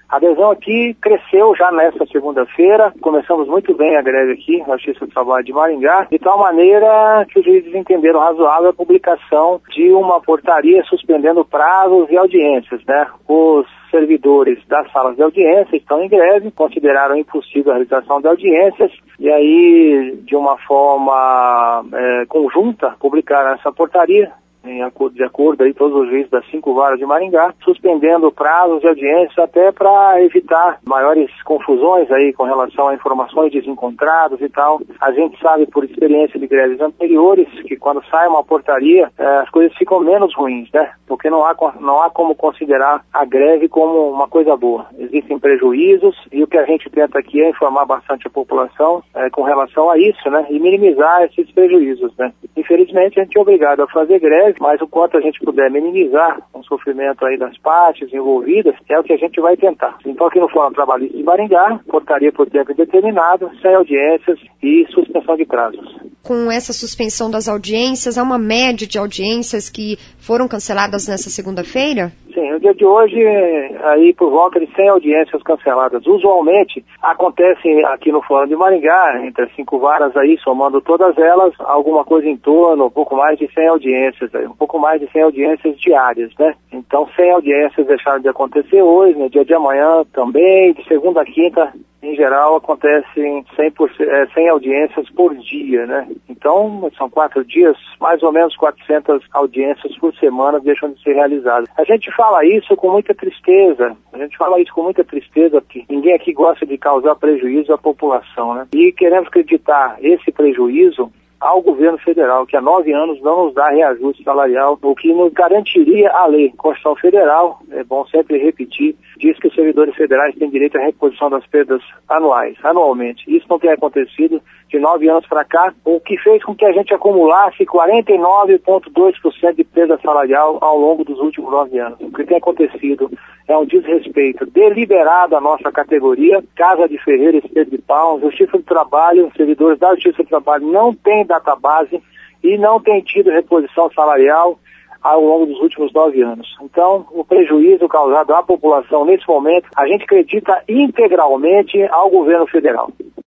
A adesão aqui cresceu já nesta segunda-feira, começamos muito bem a greve aqui na Justiça do Trabalho de Maringá, de tal maneira que os juízes entenderam razoável a publicação de uma portaria suspendendo prazos e audiências, né? Os servidores das salas de audiência estão em greve, consideraram impossível a realização de audiências e aí, de uma forma conjunta, publicaram essa portaria, de acordo aí todos os juízes das 5 varas de Maringá, suspendendo prazos de audiências até para evitar maiores confusões aí com relação a informações desencontradas e tal. A gente sabe por experiência de greves anteriores que quando sai uma portaria as coisas ficam menos ruins, né? Porque não há como considerar a greve como uma coisa boa. Existem prejuízos e o que a gente tenta aqui é informar bastante a população com relação a isso, né? E minimizar esses prejuízos, né? Infelizmente a gente é obrigado a fazer greve, mas o quanto a gente puder minimizar o sofrimento aí das partes envolvidas, é o que a gente vai tentar. Então aqui no Fórum Trabalhista de Maringá, portaria por tempo indeterminado, sem audiências e suspensão de prazos. Com essa suspensão das audiências, há uma média de audiências que foram canceladas nessa segunda-feira? Sim, no dia de hoje, aí por volta de 100 audiências canceladas. Usualmente, acontece aqui no Fórum de Maringá, entre as 5 varas aí, somando todas elas, alguma coisa em torno, um pouco mais de 100 audiências, um pouco mais de 100 audiências diárias, né? Então, 100 audiências deixaram de acontecer hoje, no dia de amanhã também, de segunda a quinta, em geral, acontecem 100 audiências por dia, né? Então, são 4 dias, mais ou menos 400 audiências por semana deixam de ser realizadas. A gente fala isso com muita tristeza, porque ninguém aqui gosta de causar prejuízo à população, né? E queremos acreditar esse prejuízo ao governo federal, que há 9 anos não nos dá reajuste salarial, o que nos garantiria a lei. Constituição Federal, é bom sempre repetir, diz que os servidores federais têm direito à reposição das perdas anualmente. Isso não tem acontecido de 9 anos para cá, o que fez com que a gente acumulasse 49,2% de perda salarial ao longo dos últimos 9 anos. O que tem acontecido é um desrespeito deliberado à nossa categoria, Casa de Ferreira, Esteiro de Pau, Justiça do Trabalho, servidores da Justiça do Trabalho não têm database e não têm tido reposição salarial ao longo dos últimos 9 anos. Então, o prejuízo causado à população nesse momento, a gente acredita integralmente ao governo federal.